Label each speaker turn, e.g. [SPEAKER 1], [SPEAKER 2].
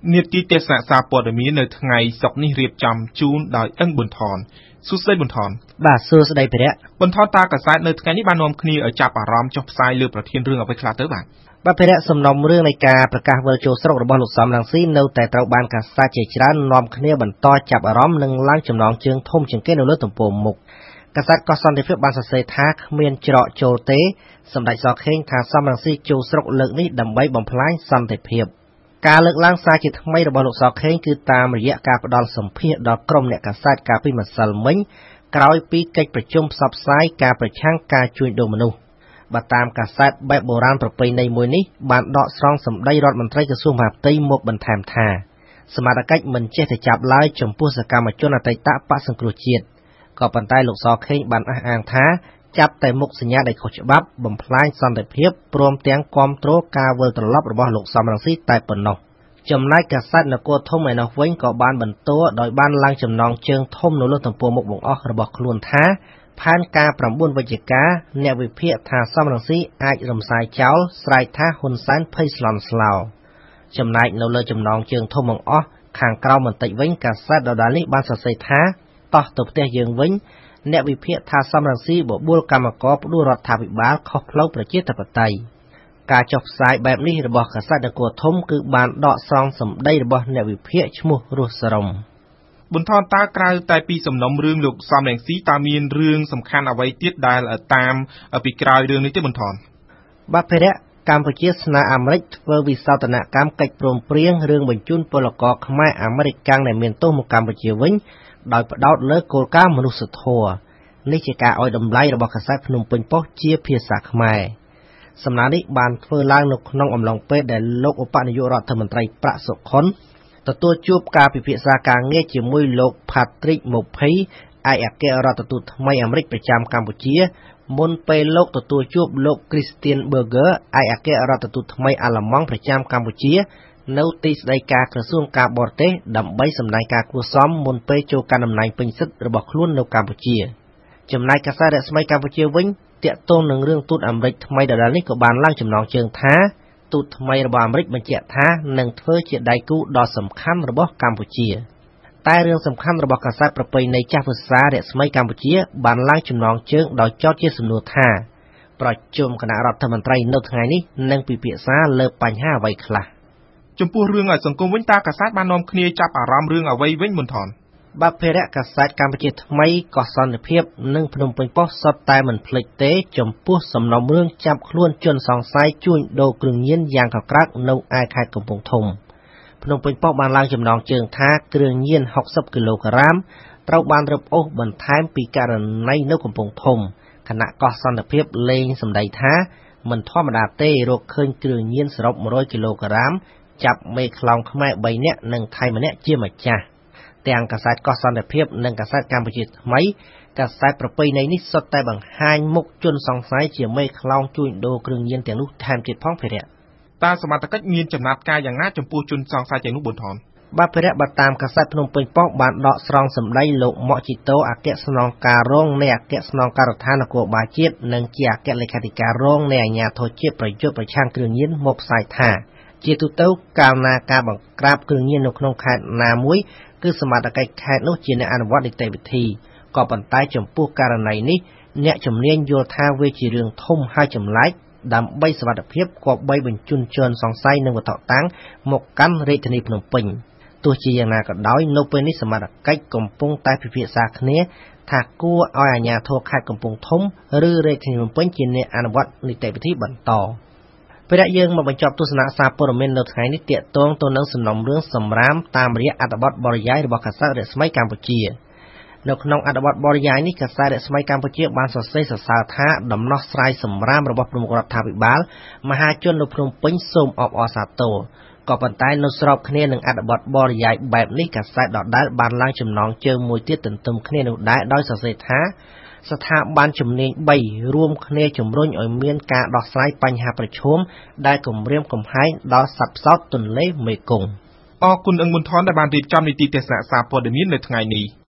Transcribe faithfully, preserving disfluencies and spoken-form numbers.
[SPEAKER 1] នេតិទេសនាសារព័ត៌មាននៅថ្ងៃសុក្រនេះរៀបចំជូនដោយអឹងប៊ុនថនសួស្ដីប៊ុនថន
[SPEAKER 2] បាទសួស្ដីព្រះ
[SPEAKER 1] ប៊ុនថនតាកាសែតនៅថ្ងៃនេះបាននាំគ្នាឲ្យចាប់អារម្មណ៍ចុះផ្សាយលើប្រធានរឿងអ្វីខ្លះទៅបាទ
[SPEAKER 2] បាទព្រះសំណុំរឿងនៃការប្រកាសវិលចូលស្រុករបស់លោកសំរងស៊ីនៅតែត្រូវបានកាសែតជាច្រើននាំគ្នាបន្តចាប់អារម្មណ៍និងឡើងចំណងជើងធំជាងគេនៅលើទំព័រមុខកាសែតកោះសន្តិភាពបានសរសេរថាគ្មានច្រកចូលទេសម្ដេចសខេងថាសំរងស៊ីចូលស្រុកលើកនេះដើម្បីបំផ្លាញសន្តិភាពការលើកឡើងសារជាថ្មីរបស់លោកសខេងគឺតាមរយៈការផ្ដល់សម្ភារដល់ក្រុមអ្នកកាសែតកាលពីម្សិលមិញក្រោយពីកិច្ចប្រជុំផ្សព្វផ្សាយការប្រឆាំងការជួញដូរមនុស្សបើតាមកាសែតបែបបុរាណប្រពៃណីមួយនេះបានដកស្រង់សម្ដីរដ្ឋមន្ត្រីក្រសួងមហាផ្ទៃមកបន្ថែមថាសមត្ថកិច្ចមិនចេះតែចាប់ឡើយចំពោះសកម្មជនអតីតបក្សសង្គ្រោះជាតិក៏ប៉ុន្តែលោកសខេងបានអះអាងថាចាប់តែមុខសញ្ញាដែលខុសច្បាប់បំផ្លាញសន្តិភាពព្រមទាំងគាំទ្រការវិលត្រឡប់របស់លោកសំរងស៊ីតែប៉ុណ្ណោះចំណែកកាសែតនគរធំឯនោះវិញក៏បានបន្តដោយបានឡើងចំណងជើងធំនៅលើទំព័រមុខបង្អស់របស់ខ្លួនថាផែនការ៩វិជ្ជការអ្នកវិភាគថាសំរងស៊ីអាចរំសាយចោលស្រែកថាហ៊ុនសែនភ័យស្លន់ស្លោចំណែកនៅលើចំណងជើងធំបង្អស់ខាងក្រោមបន្តិចវិញកាសែតដដែលនេះបានសរសេរថាតោះទៅផ្ទះយើងវិញអ្នកវិភាគថាសំរងស៊ីបបួលកម្មករផ្ដួលរដ្ឋាភិបាលខុសផ្លូវប្រជាធិបតេយ្យការចុះផ្សាយបែបនេះរបស់កាសែតនគរធំគឺបានដកស្រង់សម្ដីរបស់អ្នកវិភាគឈ្មោះរស់សរម
[SPEAKER 1] ប៊ុនថនតើក្រៅតែពីសំណុំរឿងលោកសំរងស៊ីតើមានរឿងសំខាន់អ្វីទៀតដែលតាមពីក្រោយរឿងនេះទេប៊ុនថន
[SPEAKER 2] បាទភារៈកម្ពុជាស្នើអាមេរិកធ្វើវិសោធនកម្មកិច្ចព្រមព្រៀងរឿងបញ្ជូនពលករខ្មែរអាមេរិកកាំងដែលមានទោសមកកម្ពុជាវិញដោយផ្ដោតលើគោលការណ៍មនុស្សធម៌នេះជាការឲ្យតម្លៃរបស់កាសែតភ្នំពេញប៉ុស្តិ៍ជាភាសាខ្មែរសំណើនេះបានធ្វើឡើងនៅក្នុងអំឡុងពេលដែលលោកឧបនាយករដ្ឋមន្ត្រីប្រាក់សុខុនទទួលជួបការពិភាក្សាការងារជាមួយលោក Patrick Murphy ឯកអគ្គរដ្ឋទូតថ្មីអាមេរិកប្រចាំកម្ពុជាមុនពេលលោកទទួលជួបលោក Christian Berger ឯកអគ្គរដ្ឋទូតថ្មីអាល្លឺម៉ង់ប្រចាំកម្ពុជានៅទីស្តីការក្រសួងការបរទេសដើម្បីសម្ដែងការគួរសមមុនពេលចូលកាន់តំណែងពេញសិទ្ធិរបស់ខ្លួននៅកម្ពុជាចំណែកកាសែតរស្មីកម្ពុជាវិញទាក់ទងនឹងរឿងទូតអាមេរិកថ្មីដដែលនេះក៏បានឡើងចំណងជើងថាទូតថ្មីរបស់អាមេរិកបញ្ជាក់ថានឹងធ្វើជាដៃគូដ៏សំខាន់របស់កម្ពុជាតែរឿងសំខាន់របស់កាសែតប្រពៃណីចាស់ភាសារស្មីកម្ពុជាបានឡើងចំណងជើងដោយចោទជាសំណួរថាប្រជុំគណៈរដ្ឋមន្ត្រីនៅថ្ងៃនេះនឹងពិភាក្សាលើបញ្ហាអ្វីខ្លះ
[SPEAKER 1] ចំពោះរឿងឲ្យសង្គមវិញតើកាសែតបាននាំគ្នាចាប់អារម្មណ៍រឿងអ្វីវិញមុនថន
[SPEAKER 2] បាទភារៈកាសែតកម្ពុជាថ្មីកោះសន្តិភាពនិងភ្នំពេញប៉ុស្តិ៍សុទ្ធតែមិនភ្លេចទេចំពោះសំណុំរឿងចាប់ខ្លួនជនសង្ស័យជួញដូរគ្រឿងញៀនយ៉ាងកក្រើកនៅឯខេត្តកំពង់ធំភ្នំពេញប៉ុស្តិ៍បានឡើងចំណងជើងថាគ្រឿងញៀនហុកសិបគីឡូក្រាមត្រូវបានរឹបអូសបន្ថែមពីករណីនៅកំពង់ធំគណៈកោះសន្តិភាពលេងសម្ដីថាមិនធម្មតាទេរកឃើញគ្រឿងញៀនសរុបមួយរយគីឡូក្រាមចាប់មេខ្លោងខ្មែរបីនាក់និងថៃម្នាក់ជាម្ចាស់ទាំងកាសែតកោះសន្តិភាពនិងកាសែតកម្ពុជាថ្មីកាសែតប្រពៃណីនេះសុទ្ធតែបង្ហាញមុខជនសង្ស័យជាមេខ្លោងជួញដូរគ្រឿងញៀនទាំងនោះថែមទៀតផងភារៈ
[SPEAKER 1] តើសមត្ថកិច្ចមានចំណាត់ការយ៉ាងណាចំពោះជនសង្ស័យទាំងនោះប៊ុនថន
[SPEAKER 2] បាទភារៈបើតាមកាសែតភ្នំពេញប៉ុស្តិ៍បានដកស្រង់សម្ដីលោកម៉ុកជីតូអគ្គស្នងការរងនៃអគ្គស្នងការដ្ឋាននគរបាលជាតិនិងជាអគ្គលេខាធិការរងនៃអាជ្ញាធរជាតិប្រយុទ្ធប្រឆាំងគ្រឿងញៀនមកផ្សាយថាជាទូទៅកាលណាការបង្ក្រាបគ្រឿងញៀននៅក្នុងខេត្តណាមួយគឺសមត្ថកិច្ចខេត្តនោះជាអ្នកអនុវត្តនីតិវិធីក៏ប៉ុន្តែចំពោះករណីនេះអ្នកជំនាញយល់ថាវាជារឿងធំហើយចម្លែកដើម្បីសុវត្ថិភាពគប្បីបញ្ជូនជនសង្ស័យនិងវត្ថុតាំងមកកាន់រាជធានីភ្នំពេញទោះជាយ៉ាងណាក៏ដោយនៅពេលនេះសមត្ថកិច្ចកំពុងតែពិភាក្សាគ្នាថាគួរឲ្យអាជ្ញាធរខេត្តកំពង់ធំឬរាជធានីភ្នំពេញជាអ្នកអនុវត្តនីតិវិធីបន្តព្រះយើងមកបញ្ចប់ទស្សនៈសារព័ត៌មាននៅថ្ងៃនេះទាក់ទងទៅនឹងសំណុំរឿងសម្រាមតាមរយៈអត្ថបទបរិយាយរបស់កាសែតរស្មីកម្ពុជានៅក្នុងអត្ថបទបរិយាយនេះកាសែតរស្មីកម្ពុជាបានសរសេរសរសើរថាដំណោះស្រាយសម្រាមរបស់ប្រមុខរដ្ឋាភិបាលមហាជននៅភ្នំពេញសូមអបអរសាទរក៏ប៉ុន្តែនៅស្របគ្នានឹងអត្ថបទបរិយាយបែបនេះកាសែតដដែលបានឡើងចំណងជើងមួយទៀតទន្ទឹមគ្នានោះដែរដោយសរសេរថាស្ថាប័នជំនាញបីរួមគ្នាជំរុញឲ្យមានការដោះស្រាយបញ្ហាប្រឈមដែលគំរាមកំហែងដល់សត្វផ្សោតទន្លេមេគង្គ
[SPEAKER 1] អរគុណអឹងប៊ុនថនដែលបានរៀបចំនីតិទេសនាសារព័ត៌មាននៅថ្ងៃនេះ